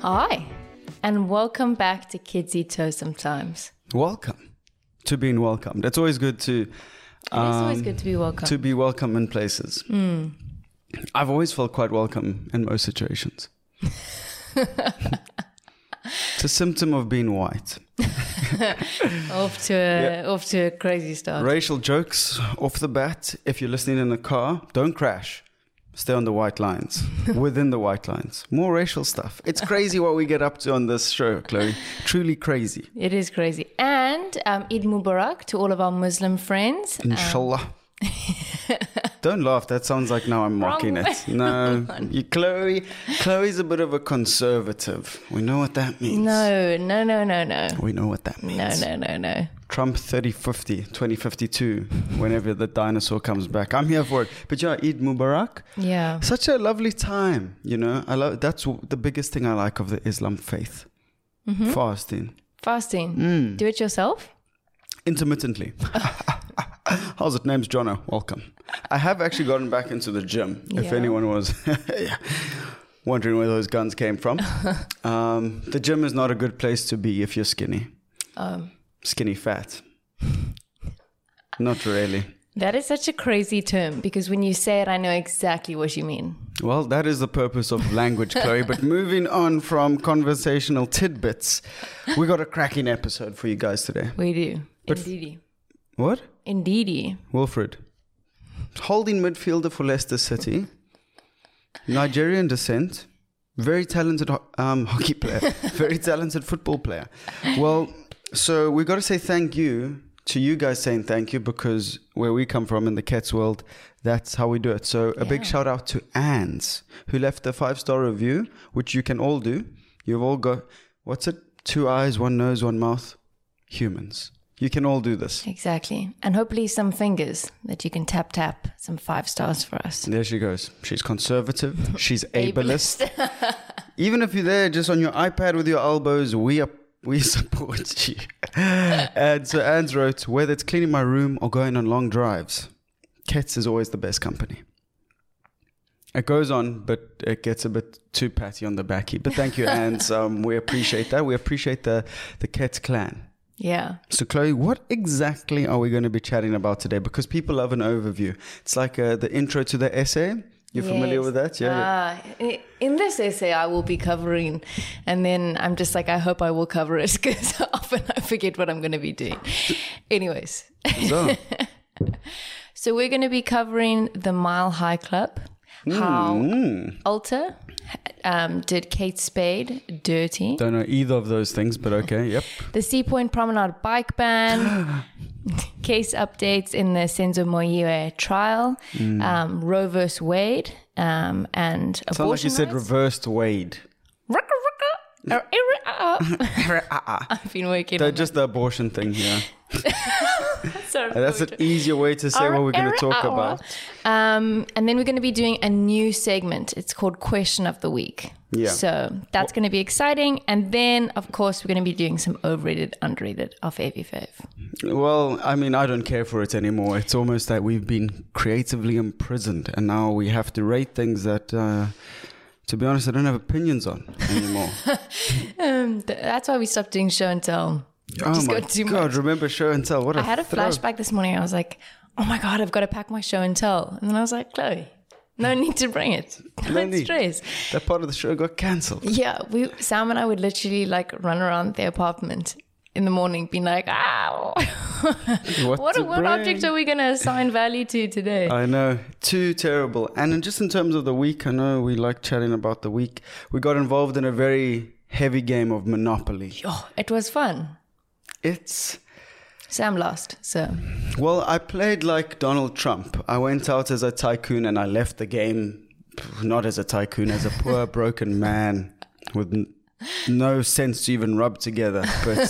Hi, and welcome back to Kids Eat Toast Sometimes. Welcome to being welcomed. It's always good to... It is always good to be welcome. To be welcome in places. I've always felt quite welcome in most situations. It's a symptom of being white. Off to a crazy start. Racial jokes off the bat. If you're listening in a car, don't crash. Stay on the white lines, within the white lines. More racial stuff. It's crazy what we get up to on this show, Chloe. Truly crazy. It is crazy. And Eid Mubarak to all of our Muslim friends. Inshallah. Don't laugh. That sounds like now I'm mocking it. No, Chloe's a bit of a conservative. We know what that means. No. We know what that means. No. Trump 2052, whenever the dinosaur comes back. I'm here for it. But yeah, Eid Mubarak. Yeah. Such a lovely time, you know. That's the biggest thing I like of the Islam faith. Mm-hmm. Fasting. Do it yourself? Intermittently. How's it? Name's Jono. Welcome. I have actually gotten back into the gym, if anyone was wondering where those guns came from. The gym is not a good place to be if you're skinny. Skinny fat. Not really. That is such a crazy term because when you say it, I know exactly what you mean. Well, that is the purpose of language, Chloe. But moving on from conversational tidbits, we got a cracking episode for you guys today. We do. Indeedy. What? Indeedy. Wilfred. Holding midfielder for Leicester City. Nigerian descent. Very talented hockey player. Very talented football player. Well, so we got to say thank you to you guys saying thank you because where we come from in the Cats world, that's how we do it. So a big shout out to Anns who left a 5-star review, which you can all do. You've all got, 2 eyes, 1 nose, 1 mouth. Humans. You can all do this. Exactly. And hopefully some fingers that you can tap some 5 stars for us. There she goes. She's conservative. She's ableist. Even if you're there just on your iPad with your elbows, we support you. And so Anne's wrote, whether it's cleaning my room or going on long drives, Kets is always the best company. It goes on, but it gets a bit too patty on the backy. But thank you, Anne's. We appreciate that. We appreciate the Kets clan. Yeah. So, Chloe, what exactly are we going to be chatting about today? Because people love an overview. It's like the intro to the essay. You're familiar with that? Yeah. In this essay, I will be covering, and then I'm just like, I hope I will cover it because often I forget what I'm going to be doing. Anyways. So we're going to be covering the Mile High Club, how Ulta did Kate Spade dirty. Don't know either of those things, but okay, yep. The Sea Point Promenade bike ban, case updates in the Senzo Moyiwe trial, Roe vs. Wade, and abortion rights. Sounds like you said reversed Wade. I've been working on just the abortion thing here. Sorry, that's an easier way to say what we're going to talk about. And then we're going to be doing a new segment. It's called Question of the Week. Yeah. So that's going to be exciting. And then, of course, we're going to be doing some overrated, underrated of Avy Fave. Well, I mean, I don't care for it anymore. It's almost like we've been creatively imprisoned. And now we have to rate things that... to be honest, I don't have opinions on anymore. That's why we stopped doing show and tell. Oh my God, remember show and tell? What I had a flashback this morning. I was like, oh my God, I've got to pack my show and tell. And then I was like, Chloe, no need to bring it. Don't stress. That part of the show got cancelled. Yeah, Sam and I would literally like run around the apartment in the morning being like, what object are we going to assign value to today? I know. Too terrible. And just in terms of the week, I know we like chatting about the week. We got involved in a very heavy game of Monopoly. Oh, it was fun. Sam lost, so... Well, I played like Donald Trump. I went out as a tycoon and I left the game, not as a tycoon, as a poor, broken man with... no sense to even rub together, but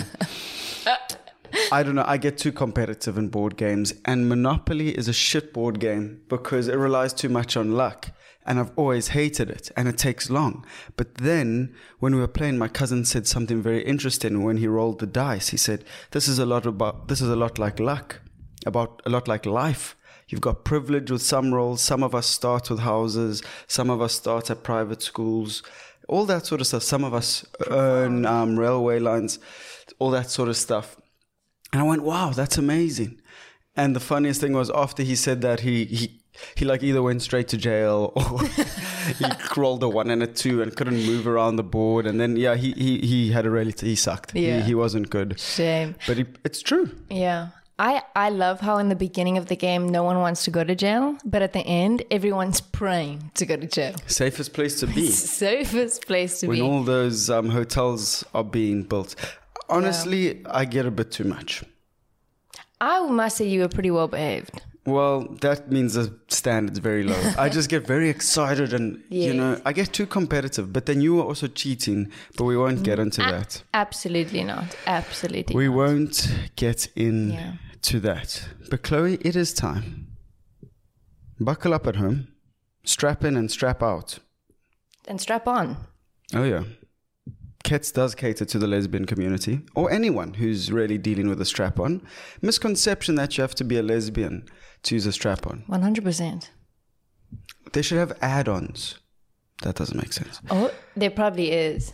I don't know. I get too competitive in board games, and Monopoly is a shit board game because it relies too much on luck, and I've always hated it, and it takes long. But then when we were playing, my cousin said something very interesting when he rolled the dice. He said, this is a lot like luck, about a lot like life. You've got privilege with some roles. Some of us start with houses. Some of us start at private schools. all that sort of stuff. Some of us earn railway lines, all that sort of stuff. And I went, wow, that's amazing. And the funniest thing was after he said that, he like either went straight to jail or he rolled a 1 and a 2 and couldn't move around the board. And then, yeah, he had a really, he sucked. Yeah. He wasn't good. Shame. But it's true. Yeah. I love how in the beginning of the game, no one wants to go to jail, but at the end, everyone's praying to go to jail. Safest place to be. Safest place to when be. all those hotels are being built. Honestly, I get a bit too much. I must say you were pretty well behaved. Well, that means the standard's very low. I just get very excited and, you know, Yes. I get too competitive. But then you were also cheating, but we won't get into that. Absolutely not. Absolutely We not. won't get in Yeah. to that. But Chloe, it is time. Buckle up at home, strap in and strap out. And strap on. Oh, yeah. Kets does cater to the lesbian community or anyone who's really dealing with a strap-on. Misconception that you have to be a lesbian to use a strap-on. 100%. They should have add-ons. That doesn't make sense. Oh, there probably is.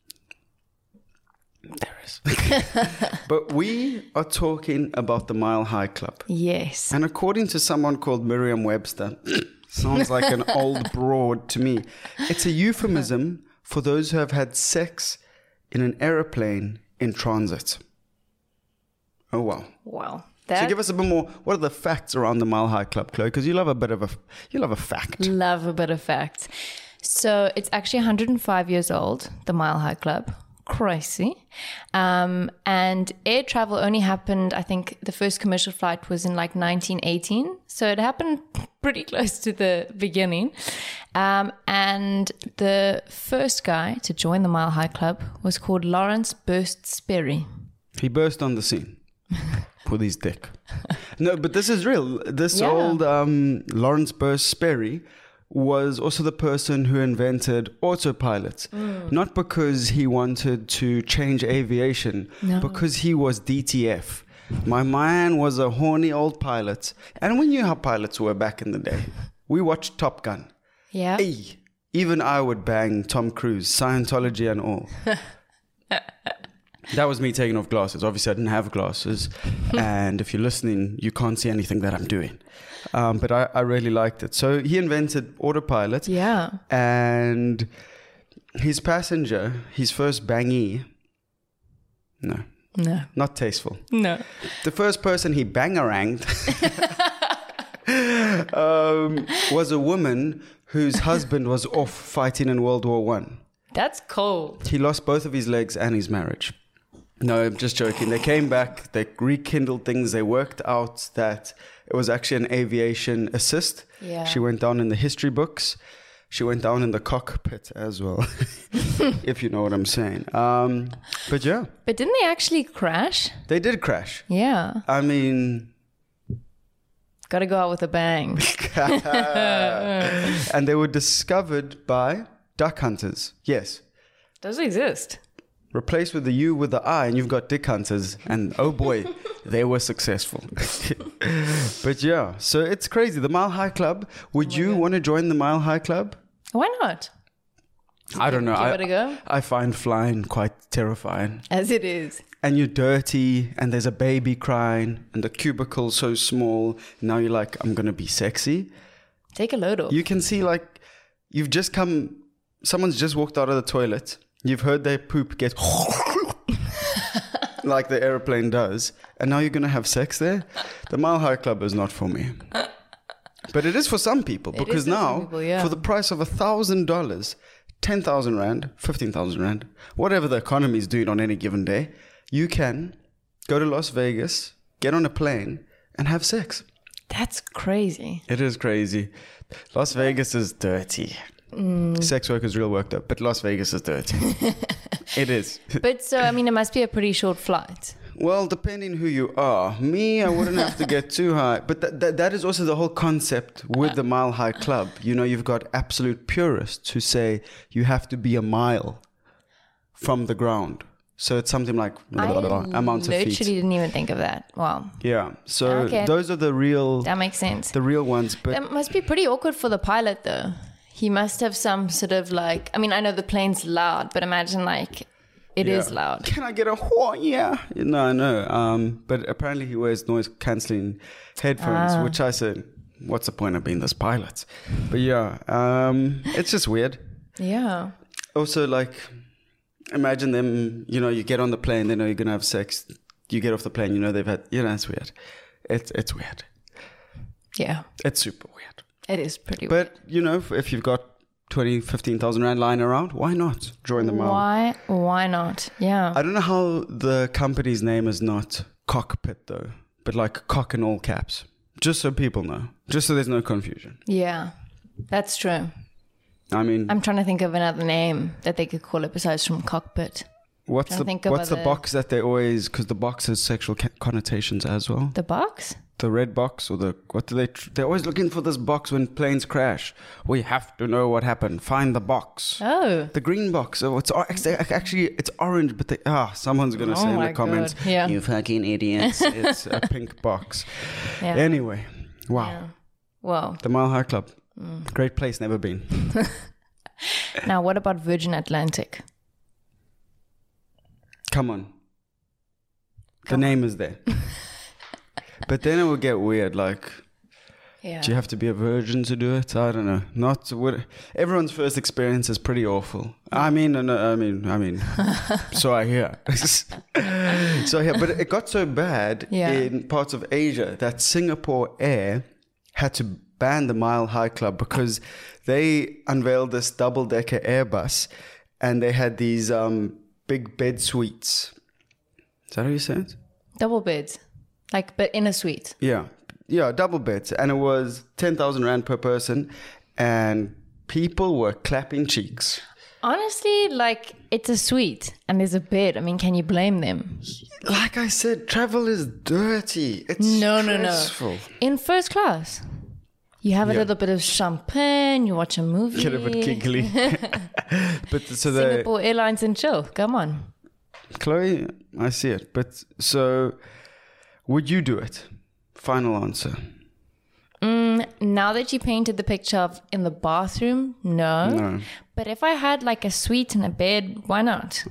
There is. But we are talking about the Mile High Club. Yes. And according to someone called Merriam-Webster, sounds like an old broad to me. It's a euphemism for those who have had sex in an aeroplane in transit. Oh, wow. Wow. So give us a bit more. What are the facts around the Mile High Club, Chloe? Because you love a fact. Love a bit of facts. So it's actually 105 years old, the Mile High Club. Crazy. And air travel only happened, I think the first commercial flight was in like 1918. So it happened pretty close to the beginning. And the first guy to join the Mile High Club was called Lawrence Burst Sperry. He burst on the scene with his dick. No, but this is real. This old Lawrence Burst Sperry was also the person who invented autopilot. Not because he wanted to change aviation, because he was DTF. My man was a horny old pilot. And we knew how pilots were back in the day. We watched Top Gun. Yeah. Hey, even I would bang Tom Cruise, Scientology and all. That was me taking off glasses. Obviously, I didn't have glasses. And if you're listening, you can't see anything that I'm doing. But I really liked it. So he invented autopilot. Yeah. And his passenger, his first bangee, no, not tasteful. No. The first person he bangaranged was a woman whose husband was off fighting in World War I. That's cold. He lost both of his legs and his marriage. No, I'm just joking. They came back, they rekindled things, they worked out that it was actually an aviation assist. Yeah. She went down in the history books. She went down in the cockpit as well, if you know what I'm saying. But yeah. But didn't they actually crash? They did crash. Yeah. I mean... Gotta go out with a bang. And they were discovered by duck hunters. Yes. Does exist. Replace with the U with the I and you've got dick hunters. And oh boy, they were successful. But yeah, so it's crazy. The Mile High Club. Would you want to join the Mile High Club? Why not? I don't know. Give it a go. I find flying quite terrifying. As it is. And you're dirty and there's a baby crying and the cubicle's so small. Now you're like, I'm going to be sexy. Take a load off. You can see like you've just come, someone's just walked out of the toilet. You've heard their poop get like the airplane does. And now you're going to have sex there? The Mile High Club is not for me. But it is for some people. Because for some now, people, yeah. for the price of $1,000, 10,000 Rand, 15,000 Rand, whatever the economy is doing on any given day, you can go to Las Vegas, get on a plane, and have sex. That's crazy. It is crazy. Las Vegas is dirty. Sex work is real worked up, but Las Vegas is dirty. It is. But so, I mean, it must be a pretty short flight. Well, depending who you are. Me, I wouldn't have to get too high. But that is also the whole concept with the Mile High Club. You know, you've got absolute purists who say you have to be a mile from the ground. So it's something like amounts of feet. Literally didn't even think of that. Wow. Yeah. So Okay. those are the real That makes sense. ones. But That must be pretty awkward for the pilot, though. He must have some sort of like, I mean, I know the plane's loud, but imagine like it is loud. Can I get a whoa? Yeah. No. But apparently he wears noise cancelling headphones, which I said, what's the point of being this pilot? But yeah, it's just weird. Yeah. Also, like, imagine them, you get on the plane, they know you're going to have sex. You get off the plane, they've had, it's weird. It's weird. Yeah. It's super weird. It is pretty weird. But, if you've got 15,000 Rand lying around, why not join the mile? Why not? Yeah. I don't know how the company's name is not Cockpit, though, but like cock in all caps. Just so people know. Just so there's no confusion. Yeah, that's true. I mean, I'm trying to think of another name that they could call it besides from Cockpit. What's the box that they always, because the box has sexual connotations as well? The box? The red box, or they're always looking for this box when planes crash. We have to know what happened. Find the box. Oh. The green box. Oh, it's actually, it's orange, but someone's going to say in the comments, you fucking idiots. It's a pink box. Yeah. Anyway, wow. Yeah. Wow. The Mile High Club. Great place, never been. Now, what about Virgin Atlantic? Come on. The name is there. But then it will get weird, like, do you have to be a virgin to do it? I don't know. Everyone's first experience is pretty awful. I mean, so I hear. But it got so bad in parts of Asia that Singapore Air had to ban the Mile High Club because they unveiled this double-decker Airbus and they had these big bed suites. Is that how you say it? Double beds. Like, but in a suite. Yeah, double beds. And it was 10,000 Rand per person. And people were clapping cheeks. Honestly, like, it's a suite and there's a bed. I mean, can you blame them? Like I said, travel is dirty. It's stressful. No. In first class, you have a little bit of champagne, you watch a movie. Get a bit giggly. But Singapore Airlines and chill. Come on. Chloe, I see it. But so... would you do it? Final answer. Now that you painted the picture of in the bathroom, no. But if I had like a suite and a bed, why not?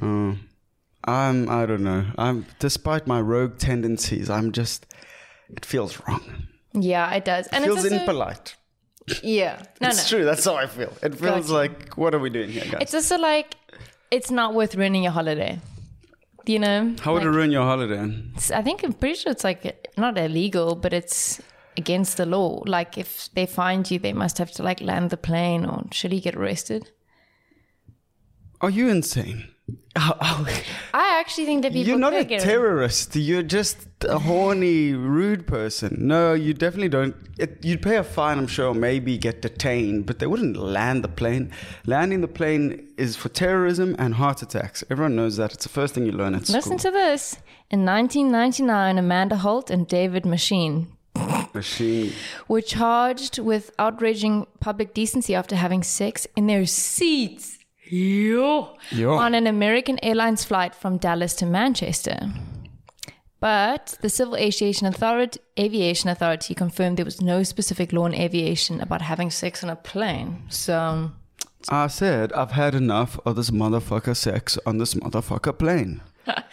I don't know. Despite my rogue tendencies, it feels wrong. Yeah, it does. And it feels impolite. Yeah. It's true. That's how I feel. It feels like, what are we doing here, guys? It's also like, it's not worth ruining your holiday. How would it ruin your holiday? I'm pretty sure it's like not illegal, but it's against the law. Like if they find you, they must have to like land the plane, or should he get arrested? Are you insane? I actually think that people. You're not a terrorist. You're just a horny, rude person. No, you definitely don't. You'd pay a fine, I'm sure, maybe get detained, but they wouldn't land the plane. Landing the plane is for terrorism and heart attacks. Everyone knows that. It's the first thing you learn at school. Listen to this. In 1999, Amanda Holt and David Machine were charged with outraging public decency after having sex in their seats. On an American Airlines flight from Dallas to Manchester. But the Civil Aviation Authority confirmed there was no specific law in aviation about having sex on a plane. So I said, I've had enough of this motherfucker sex on this motherfucker plane.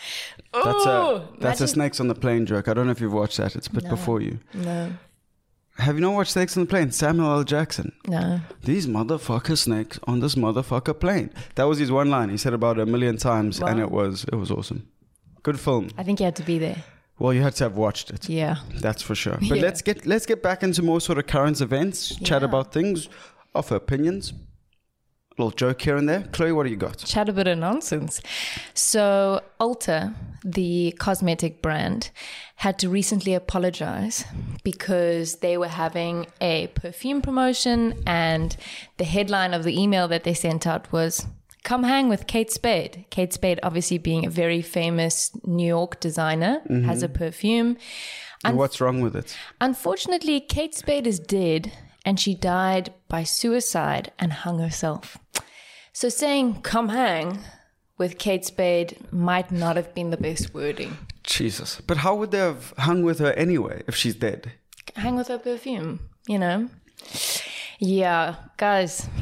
That's a Snakes on the Plane joke. I don't know if you've watched that. It's a bit before you. No. Have you not watched Snakes on the Plane? Samuel L. Jackson. No. These motherfucker snakes on this motherfucker plane. That was his one line. He said about 1 million times, and it was awesome. Good film. I think you had to be there. Well, you had to have watched it. Yeah. That's for sure. But let's get back into more sort of current events, chat about things, offer opinions. A little joke here and there. Chloe, what do you got? Chat a bit of nonsense. So Ulta, the cosmetic brand, had to recently apologize because they were having a perfume promotion and the headline of the email that they sent out was, "Come hang with Kate Spade." Kate Spade, obviously being a very famous New York designer, has a perfume. And what's wrong with it? Unfortunately, Kate Spade is dead and she died by suicide and hung herself. So saying "come hang" with Kate Spade might not have been the best wording. Jesus. But how would they have hung with her anyway if she's dead? Hang with her perfume, you know? Yeah, guys.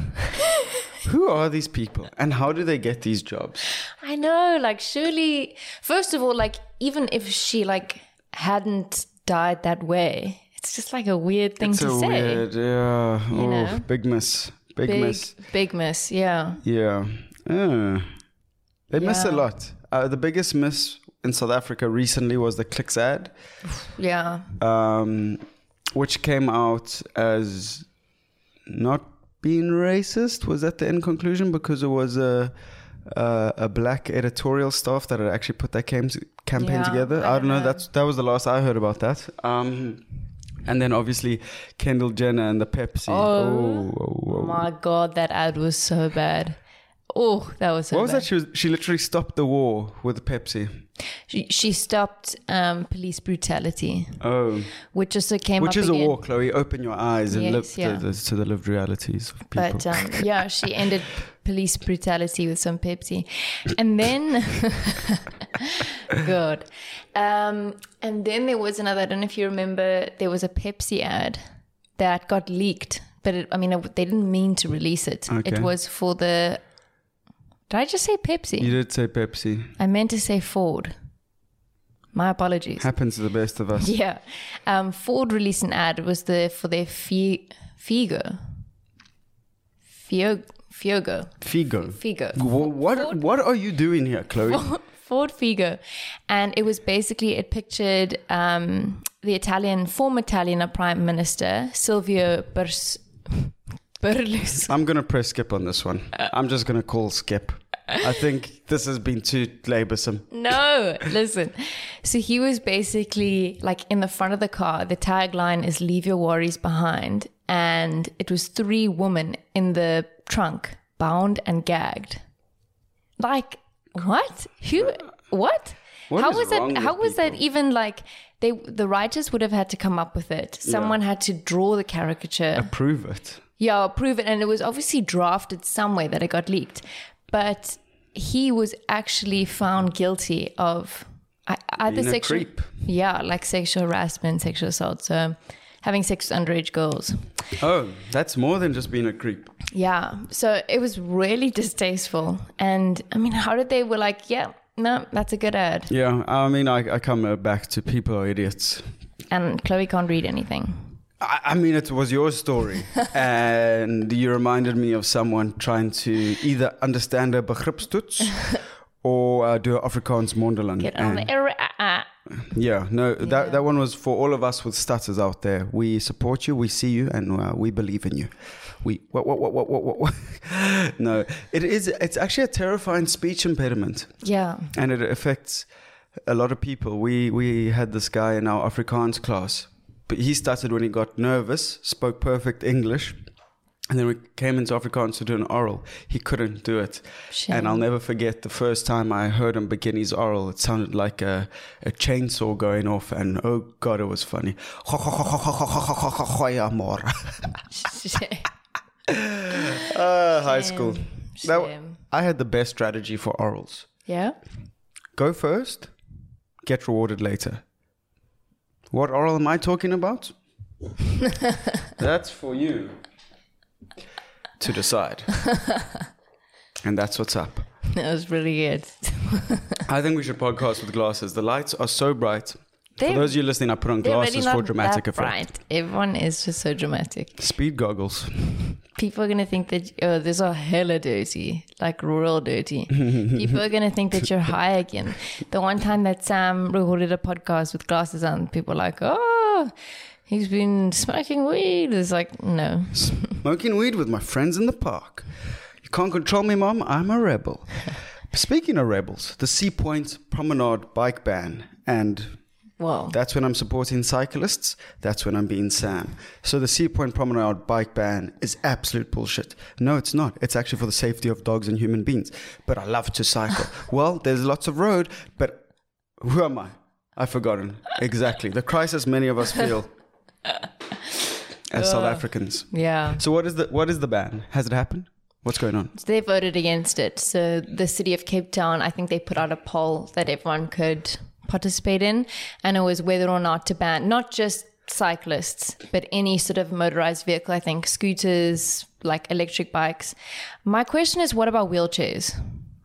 Who are these people and how do they get these jobs? I know, like, surely, first of all, like, even if she, like, hadn't died that way, it's just, like, a weird thing to say. Weird, yeah. You know? Big miss. Big miss. Big miss, yeah. Yeah. They miss a lot. The biggest miss in South Africa recently was the Clicks ad. Yeah. Which came out as not being racist. Was that the end conclusion? Because it was a black editorial staff that had actually put that campaign together. I don't know. That was the last I heard about that. And then obviously Kendall Jenner and the Pepsi. Oh my God, that ad was so bad. Oh, that was so bad. What was that? She literally stopped the war with Pepsi. She stopped police brutality. Oh. Which also came up Which is again. a war, Chloe. Open your eyes and Yes, live to the lived realities of people. But yeah, she ended police brutality with some Pepsi. And then, God. And then there was another, I don't know if you remember, there was a Pepsi ad that got leaked. But they didn't mean to release it. Okay. It was for the... Did I just say Pepsi? You did say Pepsi. I meant to say Ford. My apologies. Happens to the best of us. Yeah. Ford released an ad. It was for their Figo. What are you doing here, Chloe? Ford Figo. And it was basically, it pictured the former Italian Prime Minister, Silvio Berlusconi. I'm going to press skip on this one. I'm just going to call skip. I think this has been too laborsome. No, listen. So he was basically like in the front of the car. The tagline is "Leave your worries behind," and it was 3 women in the trunk, bound and gagged. Like what? Who? What? How was that? How was that even like? The writers would have had to come up with it. Someone had to draw the caricature. Approve it. Yeah, approve it. And it was obviously drafted somewhere that it got leaked. But he was actually found guilty of either Being a sexual... creep. Yeah, like sexual harassment, sexual assault. So having sex with underage girls. Oh, that's more than just being a creep. Yeah. So it was really distasteful. And how did they were like, yeah, no, that's a good ad. Yeah, I come back to people are idiots. And Chloe can't read anything. It was your story. And you reminded me of someone trying to either understand a begripstoets or do Afrikaans mondeling. Get on the... Yeah, no, that one was for all of us with stutters out there. We support you, we see you, and we believe in you. What? No, it's actually a terrifying speech impediment. Yeah. And it affects a lot of people. We had this guy in our Afrikaans class. But he started when he got nervous, spoke perfect English, and then we came into Afrikaans to do an oral. He couldn't do it. Shame. And I'll never forget the first time I heard him begin his oral. It sounded like a chainsaw going off, and oh God, it was funny. High school. I had the best strategy for orals. Yeah? Go first, get rewarded later. What oral am I talking about? That's for you to decide. And that's what's up. That was really good. I think we should podcast with glasses. The lights are so bright. For those of you listening, I put on glasses for dramatic effect. Bright. Everyone is just so dramatic. Speed goggles. People are going to think that, these are hella dirty, like royal dirty. People are going to think that you're high again. The one time that Sam recorded a podcast with glasses on, people were like, oh, he's been smoking weed. It's like, no. Smoking weed with my friends in the park. You can't control me, Mom. I'm a rebel. Speaking of rebels, the Sea Point Promenade bike ban and... Wow. That's when I'm supporting cyclists. That's when I'm being Sam. So the Sea Point Promenade bike ban is absolute bullshit. No, it's not. It's actually for the safety of dogs and human beings. But I love to cycle. Well, there's lots of road, but who am I? I've forgotten. Exactly. The crisis many of us feel as South Africans. Yeah. So what is the ban? Has it happened? What's going on? So they voted against it. So the city of Cape Town, I think they put out a poll that everyone could participate in, and it was whether or not to ban not just cyclists, but any sort of motorized vehicle, I think, scooters, like electric bikes. My question is, what about wheelchairs?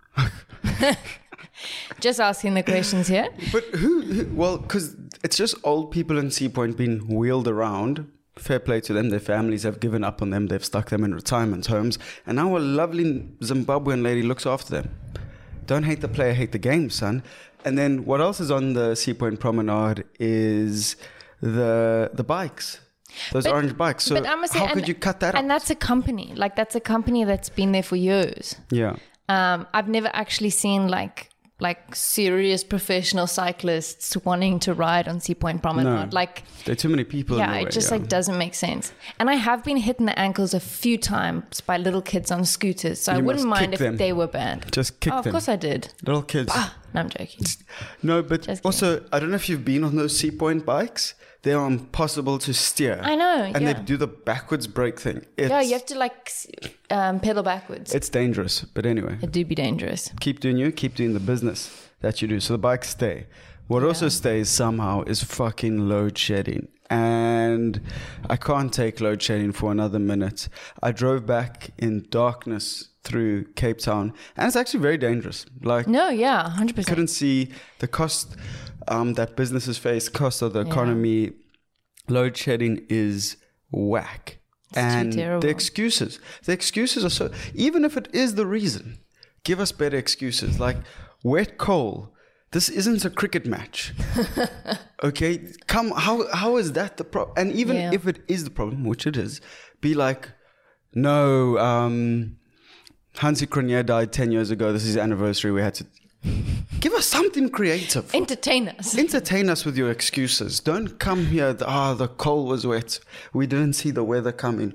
Just asking the questions here. But who well, because it's just old people in Sea Point being wheeled around. Fair play to them. Their families have given up on them. They've stuck them in retirement homes. And now a lovely Zimbabwean lady looks after them. Don't hate the player, hate the game, son. And then what else is on the Sea Point Promenade is the bikes. Those orange bikes. So how could you cut that out? And that's a company. Like, that's a company that's been there for years. Yeah. I've never actually seen like serious professional cyclists wanting to ride on Sea Point Promenade. No, like, there are too many people in the way, it just like doesn't make sense. And I have been hit in the ankles a few times by little kids on scooters, so I wouldn't mind if they were banned. Just kick them. Of course I did. Little kids. No, I'm joking. No, but also, I don't know if you've been on those Sea Point bikes. They are impossible to steer. I know, and they do the backwards brake thing. You have to like pedal backwards. It's dangerous, but anyway. It do be dangerous. Keep doing you, keep doing the business that you do. So the bikes stay. What also stays somehow is fucking load shedding. And I can't take load shedding for another minute. I drove back in darkness through Cape Town, and it's actually very dangerous. Like, 100%. Couldn't see the cost that businesses face, cost of the economy. Load shedding is whack. And the excuses are so, even if it is the reason, give us better excuses. Like, wet coal. This isn't a cricket match. Okay? How is that the problem? And even if it is the problem, which it is, be like, no, Hansi Cronje died 10 years ago. This is his anniversary. We had to give us something creative. Entertain us. Entertain us with your excuses. Don't come here, the coal was wet. We didn't see the weather coming.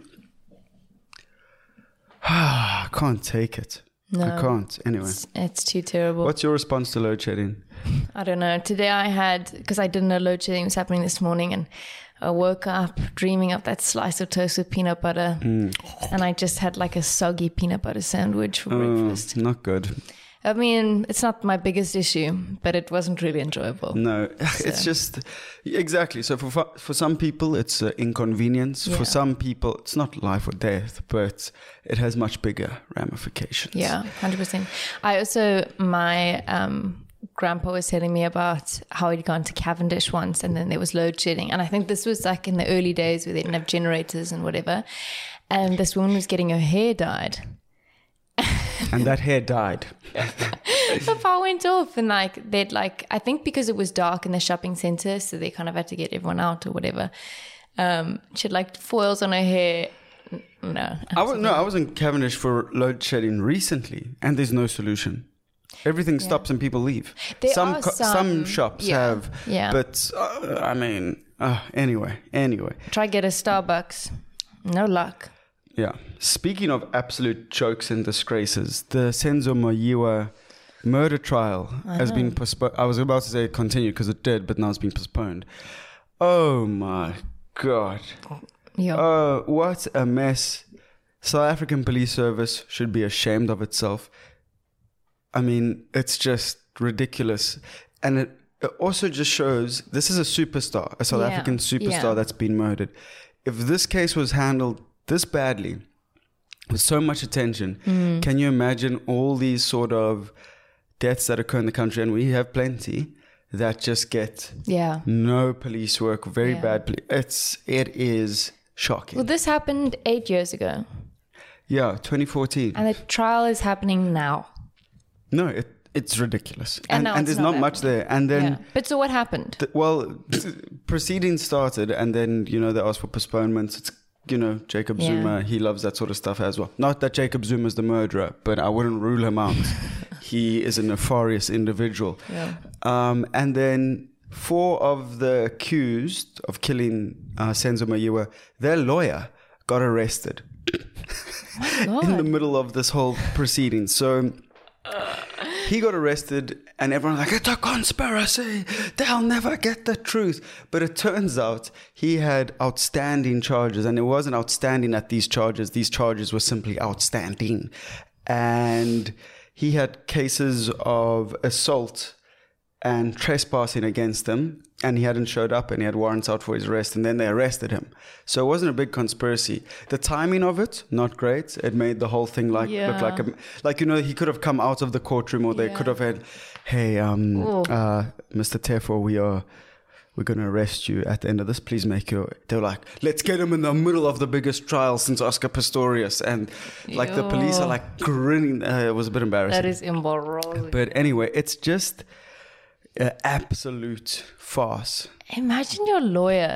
I can't take it. No, I can't. Anyway. It's too terrible. What's your response to load shedding? I don't know. Today I had, because I didn't know load shedding was happening this morning, and I woke up dreaming of that slice of toast with peanut butter. And I just had like a soggy peanut butter sandwich for breakfast. Not good. I mean, it's not my biggest issue, but it wasn't really enjoyable. No, it's just, exactly. So for some people, it's inconvenience. Yeah. For some people, it's not life or death, but it has much bigger ramifications. Yeah, 100%. I also, my grandpa was telling me about how he'd gone to Cavendish once, and then there was load shedding. And I think this was like in the early days where they didn't have generators and whatever. And this woman was getting her hair dyed. And that hair died. The power went off, and like they'd like, I think because it was dark in the shopping center, so they kind of had to get everyone out or whatever. She had like foils on her hair. No, I was in Cavendish for load shedding recently, and there's no solution. Everything stops and people leave. Some shops have, but I mean, anyway. Try get a Starbucks. No luck. Yeah. Speaking of absolute jokes and disgraces, the Senzo Mayiwa murder trial has been postponed. I was about to say continued because it did, but now it's been postponed. Oh my God. Yeah. Oh, what a mess. South African police service should be ashamed of itself. I mean, it's just ridiculous. And it also just shows this is a superstar, a South African superstar that's been murdered. If this case was handled this badly, with so much attention, can you imagine all these sort of deaths that occur in the country? And we have plenty that just get no police work, very bad. It is shocking. Well, this happened 8 years ago. Yeah, 2014. And the trial is happening now. No, it's ridiculous. And there's not happening. Much there. And then, but so what happened? Proceedings started, and then, they asked for postponements. It's, Jacob Zuma, he loves that sort of stuff as well. Not that Jacob Zuma is the murderer, but I wouldn't rule him out. He is a nefarious individual. Yeah. And then 4 of the accused of killing Senzo Mayiwa, their lawyer got arrested in the middle of this whole proceeding. So he got arrested, and everyone's like, it's a conspiracy. They'll never get the truth. But it turns out he had outstanding charges, and it wasn't outstanding at these charges. These charges were simply outstanding. And he had cases of assault and trespassing against him. and he hadn't showed up, and he had warrants out for his arrest, and then they arrested him. So it wasn't a big conspiracy. The timing of it, not great. It made the whole thing look like he could have come out of the courtroom, or they could have had, hey, Mr. Tefo, we're going to arrest you at the end of this. Please make your... They were like, let's get him in the middle of the biggest trial since Oscar Pistorius. And the police are like grinning. It was a bit embarrassing. That is embarrassing. But anyway, it's just an absolute farce. Imagine your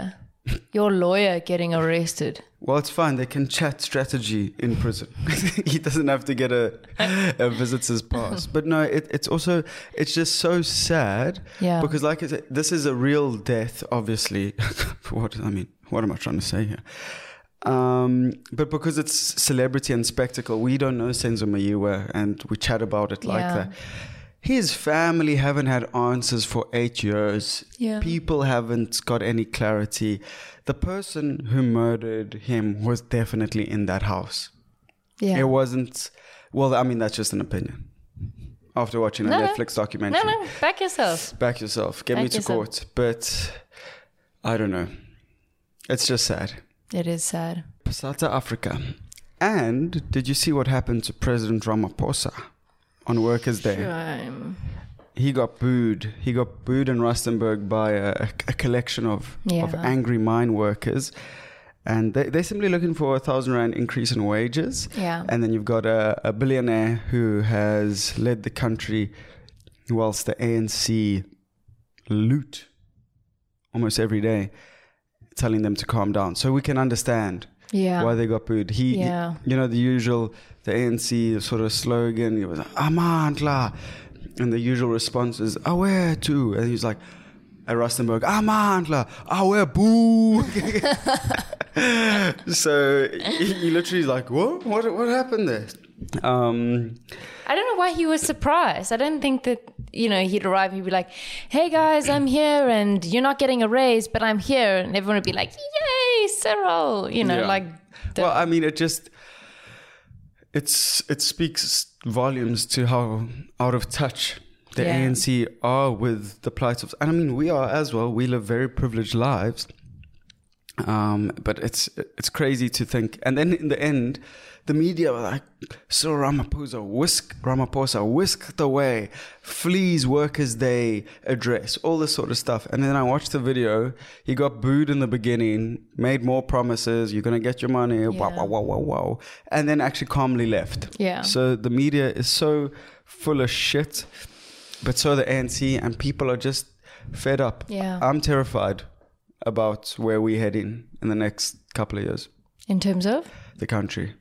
lawyer getting arrested. Well, it's fine. They can chat strategy in prison. He doesn't have to get a visitor's pass. But no, it's just so sad. Yeah. Because like I said, this is a real death, obviously. What am I trying to say here? But because it's celebrity and spectacle, we don't know Senzo Meyiwa, and we chat about it like that. His family haven't had answers for 8 years. Yeah. People haven't got any clarity. The person who murdered him was definitely in that house. Yeah. It wasn't... Well, I mean, that's just an opinion. After watching a Netflix documentary. No, back yourself. Back yourself. Get me to court. But I don't know. It's just sad. It is sad. South Africa. And did you see what happened to President Ramaphosa on Workers' Day? Shame. He got booed. He got booed in Rustenburg by a collection of angry mine workers. And they're simply looking for 1,000 Rand increase in wages. Yeah. And then you've got a billionaire who has led the country whilst the ANC loot almost every day, telling them to calm down. So we can understand why they got booed. The usual, the ANC sort of slogan, it was Amandla. And the usual response is, Awe too. And he's like, at Rustenburg, Amandla, Awe boo. So he literally is like, what? What happened there? I don't know why he was surprised. I don't think that, he'd arrive and he'd be like, hey guys, I'm here and you're not getting a raise, but I'm here. And everyone would be like, yay, Cyril. Well, I mean, it speaks volumes to how out of touch the ANC are with the plight of... And I mean, we are as well. We live very privileged lives. But it's crazy to think. And then in the end, the media were like, so Ramaphosa whisked away, flees Workers' Day address, all this sort of stuff. And then I watched the video. He got booed in the beginning, made more promises. You're going to get your money. Wow. And then actually calmly left. Yeah. So the media is so full of shit, but so the ANC, and people are just fed up. Yeah. I'm terrified about where we're heading in the next couple of years. In terms of? The country.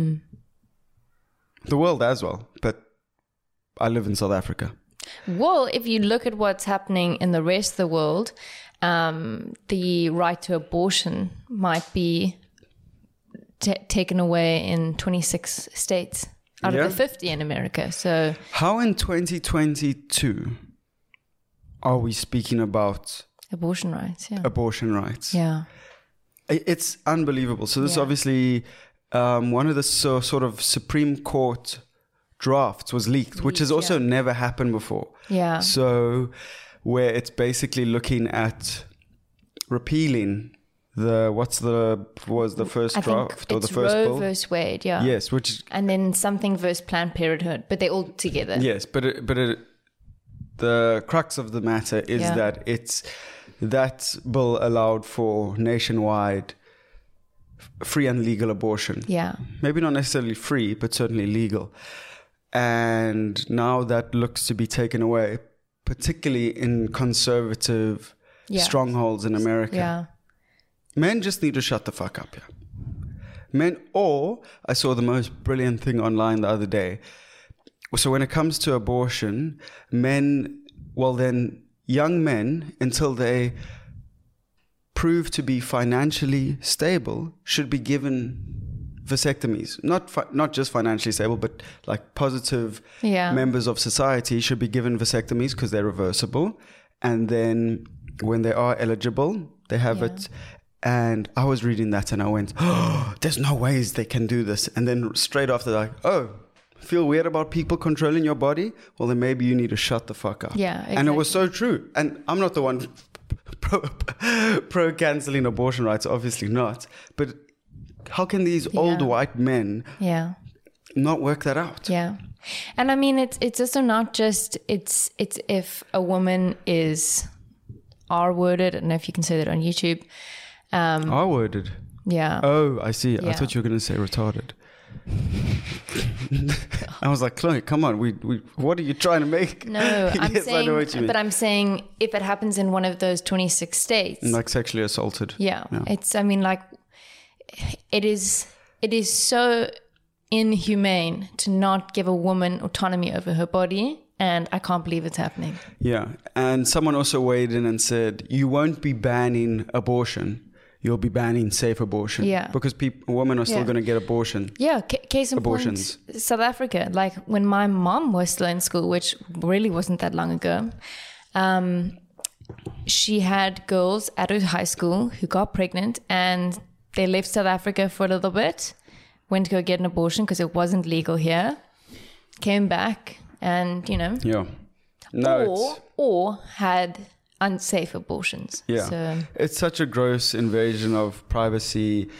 The world as well, but I live in South Africa. Well, if you look at what's happening in the rest of the world, the right to abortion might be taken away in 26 states out of the 50 in America. So how in 2022 are we speaking about abortion rights? Yeah. Abortion rights. Yeah. It's unbelievable. So this obviously... one of the sort of Supreme Court drafts was leaked, which has also never happened before. Yeah. So where it's basically looking at repealing the first draft or the first Roe bill? versus Wade, yeah. Yes, and then something versus Planned Parenthood, but they're all together. Yes, but the crux of the matter is that that bill allowed for nationwide free and legal abortion. Yeah. Maybe not necessarily free, but certainly legal. And now that looks to be taken away, particularly in conservative strongholds in America. Yeah. Men just need to shut the fuck up, or I saw the most brilliant thing online the other day. So when it comes to abortion, young men, until they prove to be financially stable, should be given vasectomies. Not just financially stable, but like positive members of society should be given vasectomies because they're reversible. And then when they are eligible, they have it. And I was reading that and I went, oh, there's no ways they can do this. And then straight after, like, oh, feel weird about people controlling your body? Well, then maybe you need to shut the fuck up. Yeah, exactly. And it was so true. And I'm not the one pro cancelling abortion rights, obviously not. But how can these old white men not work that out? Yeah. And I mean, it's also not just, it's if a woman is R-worded, I don't know if you can say that on YouTube. R-worded? Yeah. Oh, I see. Yeah. I thought you were going to say retarded. I was like, Chloe, come on. We what are you trying to make? No, Yes, I know what you mean. but I'm saying if it happens in one of those 26 states. Like sexually assaulted. Yeah. It's, I mean, like, it is so inhumane to not give a woman autonomy over her body, and I can't believe it's happening. Yeah, and someone also weighed in and said, you won't be banning abortion, you'll be banning safe abortion. Yeah. Because women are still going to get abortion. Yeah, case in Abortions. point, South Africa. Like when my mom was still in school, which really wasn't that long ago, she had girls at her high school who got pregnant, and they left South Africa for a little bit, went to go get an abortion because it wasn't legal here, came back, and, you know. Yeah. Or had unsafe abortions. Yeah. So, it's such a gross invasion of privacy.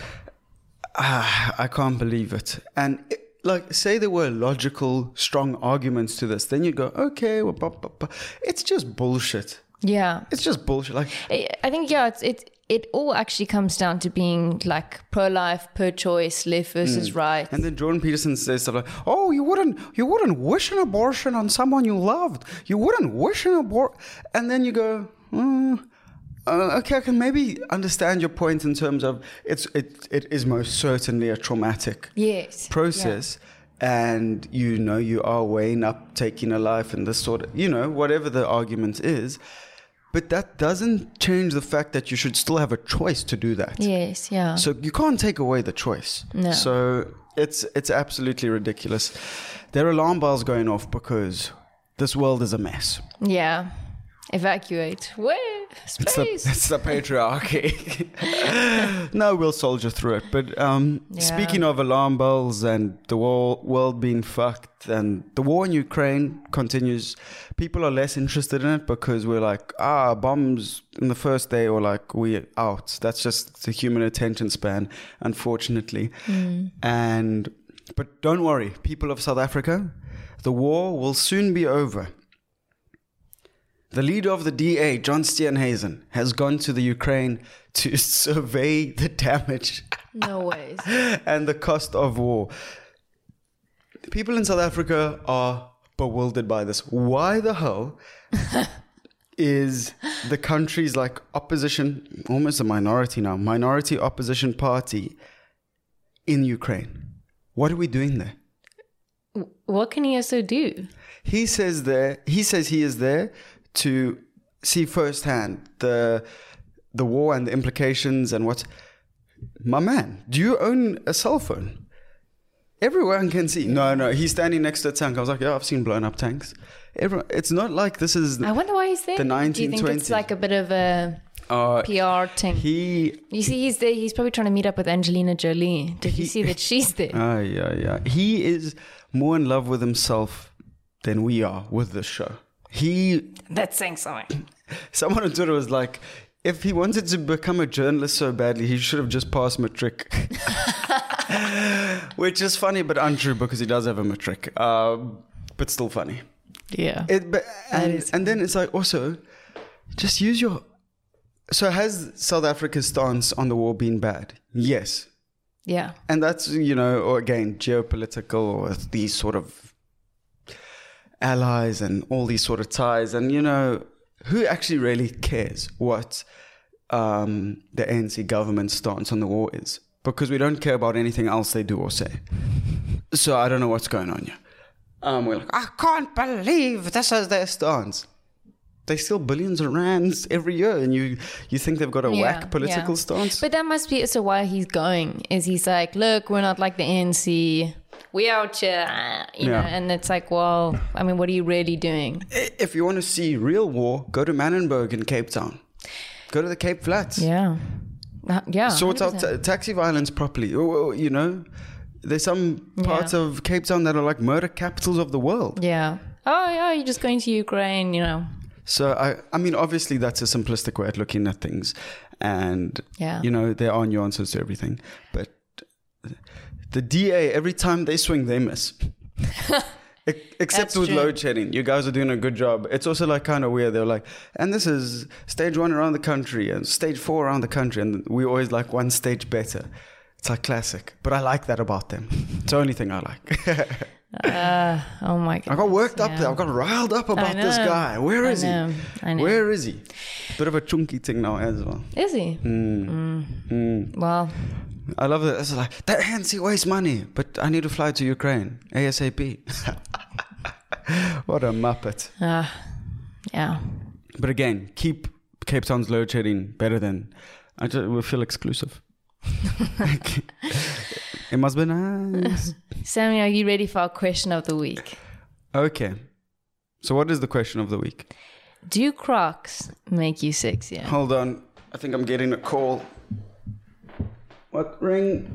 I can't believe it. And like, say there were logical, strong arguments to this, then you'd go, okay, well, it's just bullshit. yeah. It's just bullshit. Like, I think, yeah, it all actually comes down to being like pro-life, pro-choice, left versus right. and then Jordan Peterson says stuff like, "Oh, you wouldn't wish an abortion on someone you loved. You wouldn't wish an abortion." And then you go, "Okay, I can maybe understand your point in terms of it is most certainly a traumatic process." And you are weighing up taking a life and this sort of, whatever the argument is. But that doesn't change the fact that you should still have a choice to do that. Yes, yeah. So you can't take away the choice. No. So it's absolutely ridiculous. There are alarm bells going off because this world is a mess. Yeah. Evacuate. Where? Space. It's the patriarchy. No, we'll soldier through it. But speaking of alarm bells and the world being fucked, and the war in Ukraine continues, people are less interested in it because we're like, bombs in the first day, or like, we're out. That's just the human attention span, unfortunately. But don't worry, people of South Africa, the war will soon be over. The leader of the DA, John Steenhuisen, has gone to the Ukraine to survey the damage. No ways. And the cost of war. People in South Africa are bewildered by this. Why the hell is the country's like opposition, almost a minority now, minority opposition party in Ukraine? What are we doing there? What can he also do? He says he is there to see firsthand the war and the implications and what. My man, do you own a cell phone? Everyone can see. No, he's standing next to a tank. I was like, yeah, I've seen blown up tanks. It's not like this is. I wonder why he's there. The 1920s. Do you think it's like a bit of a PR thing? You see, he's there. He's probably trying to meet up with Angelina Jolie. Did you see that she's there? Yeah. He is more in love with himself than we are with this show. That's saying something. Someone on Twitter was like, if he wanted to become a journalist so badly, he should have just passed matric. Which is funny but untrue because he does have a matric. But still funny. Yeah. And then it's like, also, just use your... So has South Africa's stance on the war been bad? Yes. Yeah. And that's, or again, geopolitical or these sort of allies and all these sort of ties. And, who actually really cares what the ANC government stance on the war is? Because we don't care about anything else they do or say. So I don't know what's going on here. We're like, I can't believe this is their stance. They steal billions of rands every year, and you think they've got a whack political stance? But that must be also why he's going. Is he's like, look, we're not like the ANC. We out here, know, and it's like, well, I mean, what are you really doing? If you want to see real war, go to Manenberg in Cape Town. Go to the Cape Flats. Yeah. Sort 100%. Out taxi violence properly. There's some parts of Cape Town that are like murder capitals of the world. Yeah. Oh, yeah, you're just going to Ukraine, So, I mean, obviously that's a simplistic way of looking at things. And, Yeah. you know, there are nuances to everything. But the DA, every time they swing, they miss. Except That's with true. load shedding. You guys are doing a good job. It's also like kind of weird. They're like, and this is stage 1 around the country and stage 4 around the country. And we always like one stage better. It's like classic. But I like that about them. It's the only thing I like. Oh my god. I got worked up there. I got riled up about this know. guy. Where is I he? know. Where is he? Bit of a chunky thing now as well. Is he? Well, I love it. It's like, that Hansi wastes money, but I need to fly to Ukraine ASAP. What a muppet. yeah. But again, keep Cape Town's load shedding better than... we feel exclusive. It must be nice. Sammy, are you ready for our question of the week? Okay. So what is the question of the week? Do Crocs make you sexier? Hold on. I think I'm getting a call. What? Ring.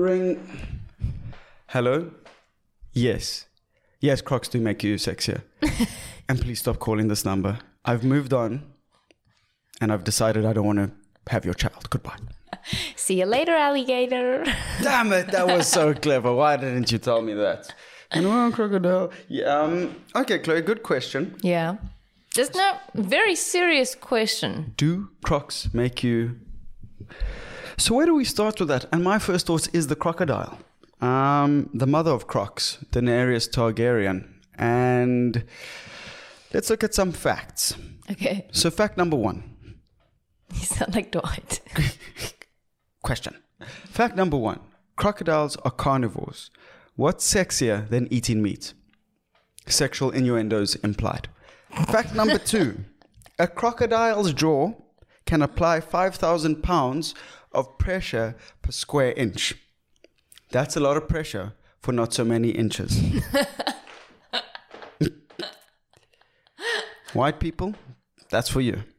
Hello? Yes. Yes, Crocs do make you sexier. And please stop calling this number. I've moved on. And I've decided I don't want to have your child. Goodbye. See you later, alligator. Damn it, that was so clever. Why didn't you tell me that? You know, crocodile. Yeah. Okay, Chloe, good question. Yeah. Just no, very serious question. Do Crocs make you... So where do we start with that? And my first thought is the crocodile. The mother of Crocs, Daenerys Targaryen. And let's look at some facts. Okay. So fact number 1. You sound like Dwight. Question. Fact number 1. Crocodiles are carnivores. What's sexier than eating meat? Sexual innuendos implied. Fact number 2. A crocodile's jaw can apply 5,000 pounds of pressure per square inch. That's a lot of pressure for not so many inches. White people, that's for you.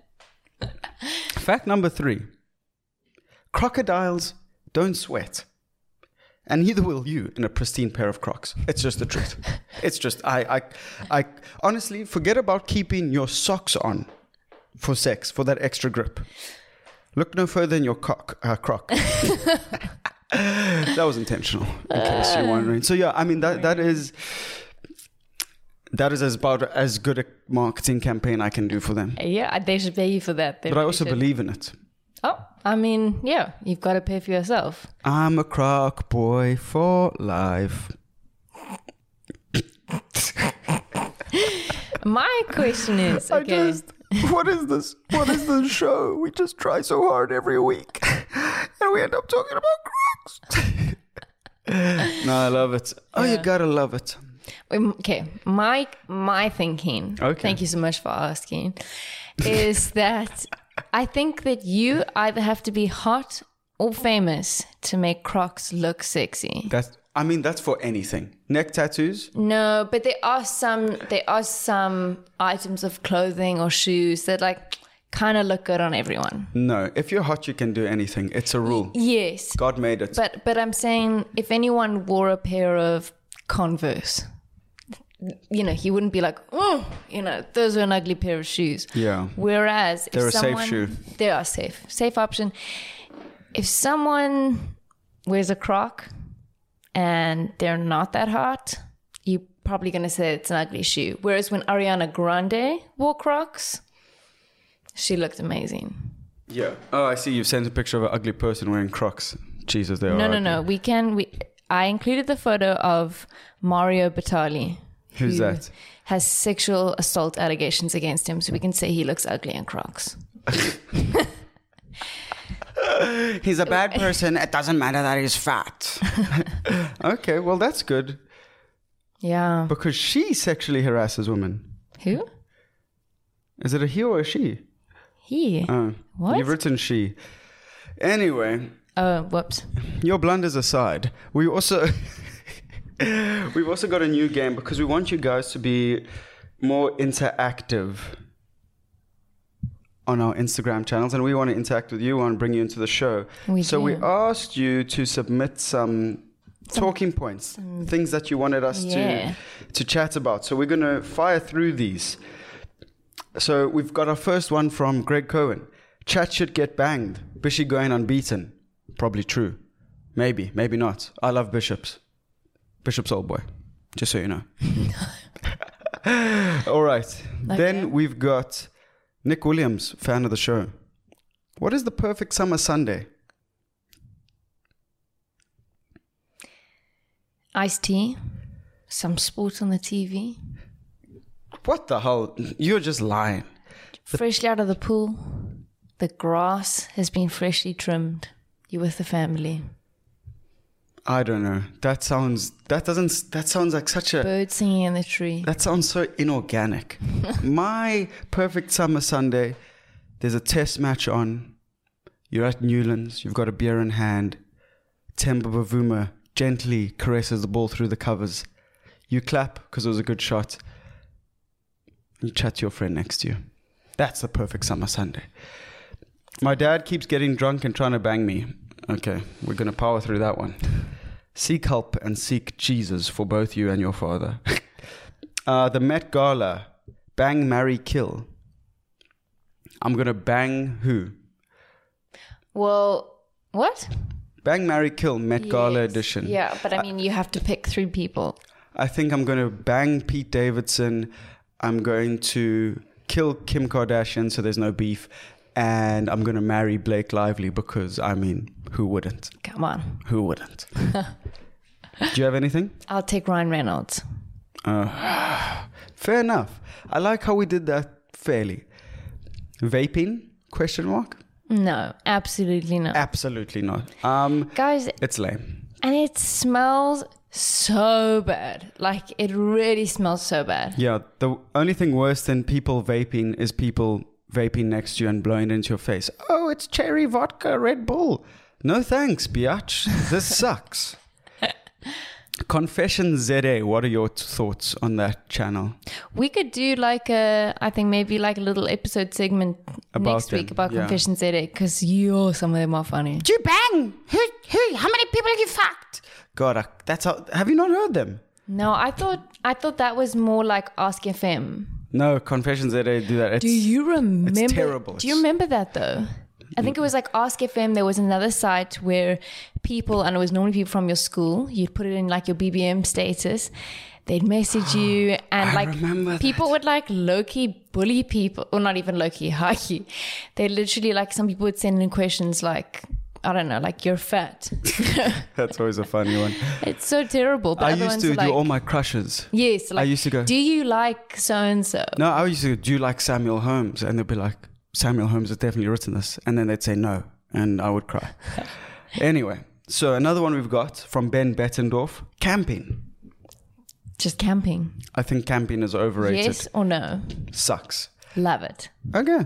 Fact number 3. Crocodiles don't sweat. And neither will you in a pristine pair of Crocs. It's just the truth. It's just, I honestly, forget about keeping your socks on for sex, for that extra grip. Look no further than your Croc. That was intentional, in case you're wondering. So yeah, I mean, that is about as good a marketing campaign I can do for them. Yeah, they should pay you for that. But I also believe in it. Oh, I mean, yeah, you've got to pay for yourself. I'm a Croc boy for life. My question is, okay. What is this? What is this show? We just try so hard every week. And we end up talking about Crocs. No, I love it. Oh, you gotta love it. Okay, my thinking, Okay. thank you so much for asking, is that I think that you either have to be hot or famous to make Crocs look sexy. That's for anything. Neck tattoos? No, but there are some items of clothing or shoes that like kind of look good on everyone. No. If you're hot, you can do anything. It's a rule. Yes. God made it. But I'm saying if anyone wore a pair of Converse, you know, he wouldn't be like, oh, you know, those are an ugly pair of shoes. Yeah. Whereas They're if a safe someone, shoe. They are safe option. If someone wears a Croc and they're not that hot, you're probably going to say it's an ugly shoe. Whereas when Ariana Grande wore Crocs, she looked amazing. Yeah. Oh, I see. You've sent a picture of an ugly person wearing Crocs. Jesus, they are ugly. No. I included the photo of Mario Batali. Who's that? Has sexual assault allegations against him, so we can say he looks ugly in Crocs. He's a bad person. It doesn't matter that he's fat. Okay, well, that's good. Yeah. Because she sexually harasses women. Who? Is it a he or a she? He. What? You've written she. Anyway. Oh, whoops. Your blunders aside, we've also got a new game because we want you guys to be more interactive on our Instagram channels, and we want to interact with you. We want to bring you into the show. We asked you to submit some talking points, things that you wanted us to chat about. So we're going to fire through these. So we've got our first one from Greg Cohen. Chat should get banged. Bishy going unbeaten. Probably true. Maybe, maybe not. I love Bishops. Bishops old boy. Just so you know. All right. Okay. Then we've got Nick Williams, fan of the show. What is the perfect summer Sunday? Iced tea. Some sport on the TV. What the hell? You're just lying. Freshly out of the pool. The grass has been freshly trimmed. You're with the family. I don't know. That sounds like such a... Birds singing in the tree. That sounds so inorganic. My perfect summer Sunday, there's a test match on. You're at Newlands. You've got a beer in hand. Temba Bavuma gently caresses the ball through the covers. You clap because it was a good shot. You chat to your friend next to you. That's the perfect summer Sunday. My dad keeps getting drunk and trying to bang me. Okay, we're going to power through that one. Seek help and seek Jesus for both you and your father. The Met Gala. Bang, marry, kill. I'm going to bang who? Well, what? Bang, marry, kill, Met Gala Yes. edition. Yeah, but I mean, you have to pick 3 people. I think I'm going to bang Pete Davidson. I'm going to kill Kim Kardashian so there's no beef. And I'm going to marry Blake Lively because, I mean, who wouldn't? Come on. Who wouldn't? Do you have anything? I'll take Ryan Reynolds. Fair enough. I like how we did that fairly. Vaping? Question mark? No, absolutely not. Absolutely not. Guys, It's lame. and it smells so bad. Like, it really smells so bad. Yeah, the only thing worse than people vaping is people vaping next to you and blowing it into your face. Oh, it's cherry vodka, Red Bull. No thanks, biatch. This sucks. Confession ZA, what are your thoughts on that channel? We could do like I think maybe like a little episode segment About next week them, about yeah. Confessions ZA because some of them are funny. Do you bang? Who? How many people have you fucked? God, that's how. Have you not heard them? No, I thought that was more like Ask FM. No, Confessions ZA do that. Do you remember? It's terrible. Do you remember that though? I think it was like Ask FM. There was another site where people, and it was normally people from your school, you'd put it in like your BBM status. They'd message you, and I like remember people that. would like low-key bully people, or not even low-key, high-key. They literally, like, some people would send in questions like, I don't know, like, you're fat. That's always a funny one. It's so terrible. But I other used ones to are do like, all my crushes. yes, like, I used to go, do you like so-and-so? No, I used to go, do you like Samuel Holmes? And they'd be like, Samuel Holmes has definitely written this. And then they'd say no. And I would cry. Anyway, so another one we've got from Ben Bettendorf. Camping. Just camping. I think camping is overrated. Yes or no? Sucks. Love it. Okay.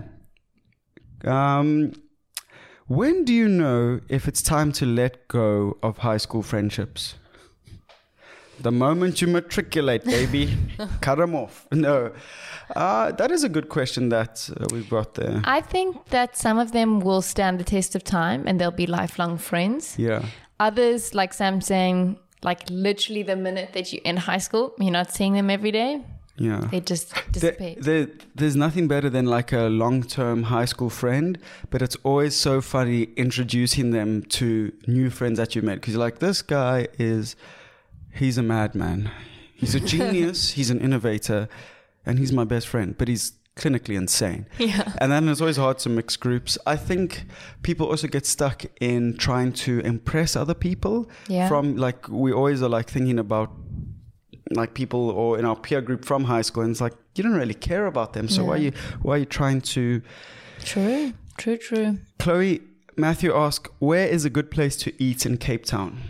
When do you know if it's time to let go of high school friendships? The moment you matriculate, baby. Cut them off. No. That is a good question that we've got there. I think that some of them will stand the test of time and they'll be lifelong friends. Yeah. Others, like Sam saying, like literally the minute that you're in high school, you're not seeing them every day. Yeah. They just dissipate. There's nothing better than like a long-term high school friend, but it's always so funny introducing them to new friends that you met. Because you're like, this guy he's a madman. He's a genius. He's an innovator. And he's my best friend. But he's clinically insane. Yeah. And then it's always hard to mix groups. I think people also get stuck in trying to impress other people. Yeah. From like, we always are like thinking about like people or in our peer group from high school. And it's like, you don't really care about them. So Yeah. why are you trying to... True. Chloe, Matthew asked, where is a good place to eat in Cape Town?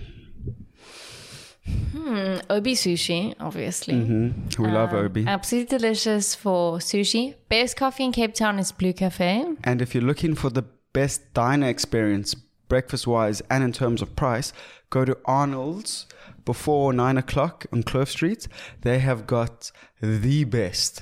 Obi sushi, obviously. We love Obi. Absolutely delicious for sushi. Best coffee in Cape Town is Blue Cafe. And if you're looking for the best diner experience, breakfast-wise and in terms of price, go to Arnold's before 9 o'clock on Clove Street. They have got the best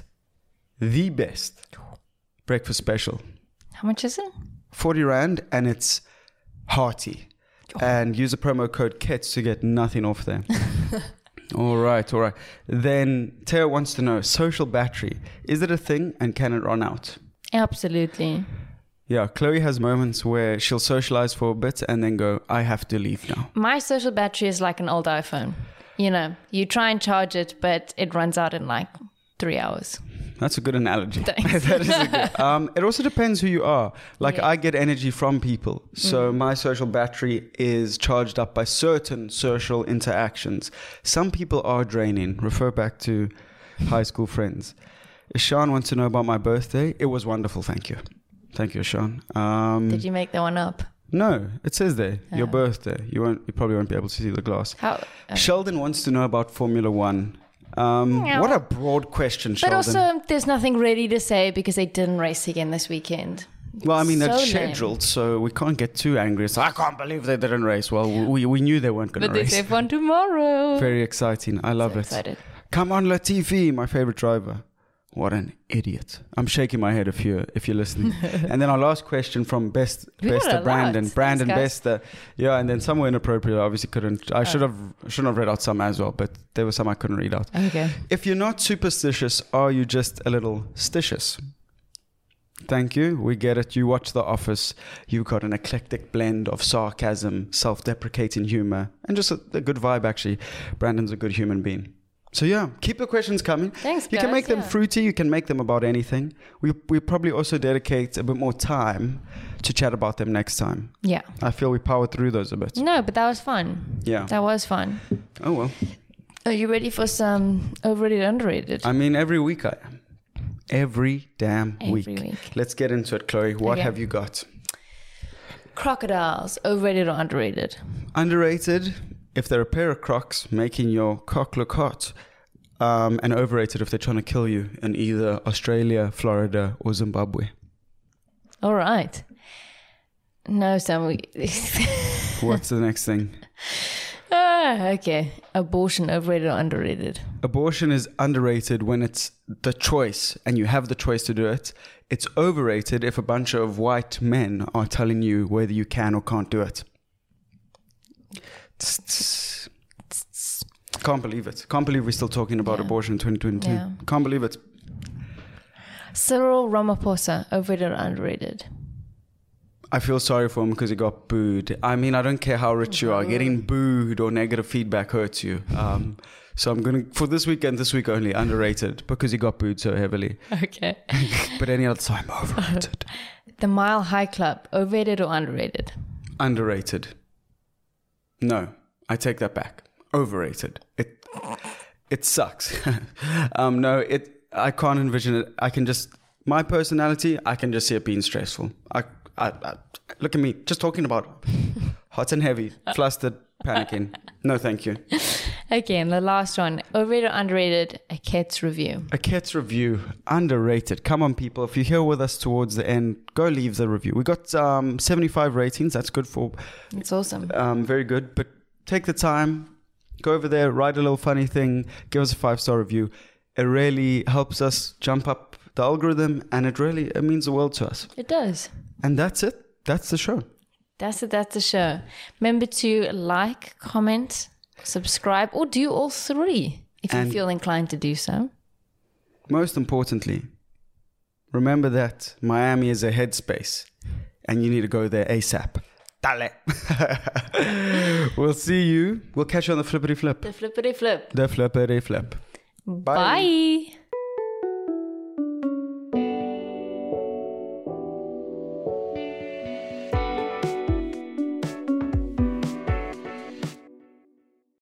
breakfast special. How much is it? 40 Rand, and it's hearty. And use the promo code KETS to get nothing off there. All right. Then Teo wants to know, social battery, is it a thing and can it run out? Absolutely. Yeah, Chloe has moments where she'll socialize for a bit and then go, I have to leave now. My social battery is like an old iPhone. You know, you try and charge it, but it runs out in like 3 hours. That's a good analogy. Thanks. That is a good. It also depends who you are. Like, I get energy from people. So my social battery is charged up by certain social interactions. Some people are draining. Refer back to high school friends. Ishan wants to know about my birthday. It was wonderful. Thank you. Thank you, Ishan. Did you make that one up? No, it says there, your birthday. You probably won't be able to see the glass. How? Sheldon wants to know about Formula One. What a broad question, But Sheldon. also, there's nothing really to say because they didn't race again this weekend. Well, I mean, that's So lame. scheduled, so we can't get too angry. So I can't believe they didn't race. Well, we knew they weren't going to But race. there's F1 tomorrow. Very exciting. I love So it. excited. Come on, Latifi, my favorite driver. What an idiot. I'm shaking my head if you're listening. And then our last question from We got Bester a Brandon. lot. Brandon Thanks, Bester. Yeah, and then somewhere inappropriate. I obviously couldn't. I shouldn't have read out some as well, but there were some I couldn't read out. Okay. If you're not superstitious, are you just a little stitious? Thank you. We get it. You watch The Office. You've got an eclectic blend of sarcasm, self-deprecating humor, and just a good vibe, actually. Brandon's a good human being. So yeah, keep the questions coming. Thanks, You can guys, make them yeah. fruity. You can make them about anything. We probably also dedicate a bit more time to chat about them next time. Yeah. I feel we powered through those a bit. No, but that was fun. Yeah. That was fun. Oh well. Are you ready for some overrated, underrated? I mean, every week I am. Every damn Every week. week. Let's get into it, Chloe. What Okay. have you got? Crocodiles, overrated or underrated? Underrated if they're a pair of crocs making your cock look hot. And overrated if they're trying to kill you in either Australia, Florida, or Zimbabwe. All right. No, Sam. What's the next thing? Okay. Abortion, overrated or underrated? Abortion is underrated when it's the choice and you have the choice to do it. It's overrated if a bunch of white men are telling you whether you can or can't do it. Can't believe it. Can't believe we're still talking about abortion in 2022. Yeah. Can't believe it. Cyril Ramaphosa, overrated or underrated? I feel sorry for him because he got booed. I mean, I don't care how rich you are. Getting booed or negative feedback hurts you. So I'm going to, for this week and this week only, underrated because he got booed so heavily. Okay. But any other time, overrated. The Mile High Club, overrated or underrated? Underrated. No, I take that back. Overrated. It sucks. No, I can't envision it. I can just, my personality, I can just see it being stressful. I look at me, just talking about hot and heavy, flustered, panicking. No, thank you. Okay, and the last one, overrated or underrated, a Kets review. A Kets review, underrated. Come on, people. If you're here with us towards the end, go leave the review. We got 75 ratings. That's good for, It's awesome. very good. But take the time, go over there, write a little funny thing, give us a 5-star review. It really helps us jump up the algorithm, and it means the world to us. It does. And that's it. That's the show. That's it. That's the show. Remember to like, comment, subscribe, or do all three if you And- feel inclined to do so. Most importantly, remember that Miami is a headspace and you need to go there ASAP. Dale. We'll see you. We'll catch you on the flippity flip. The flippity flip. The flippity flip. Bye.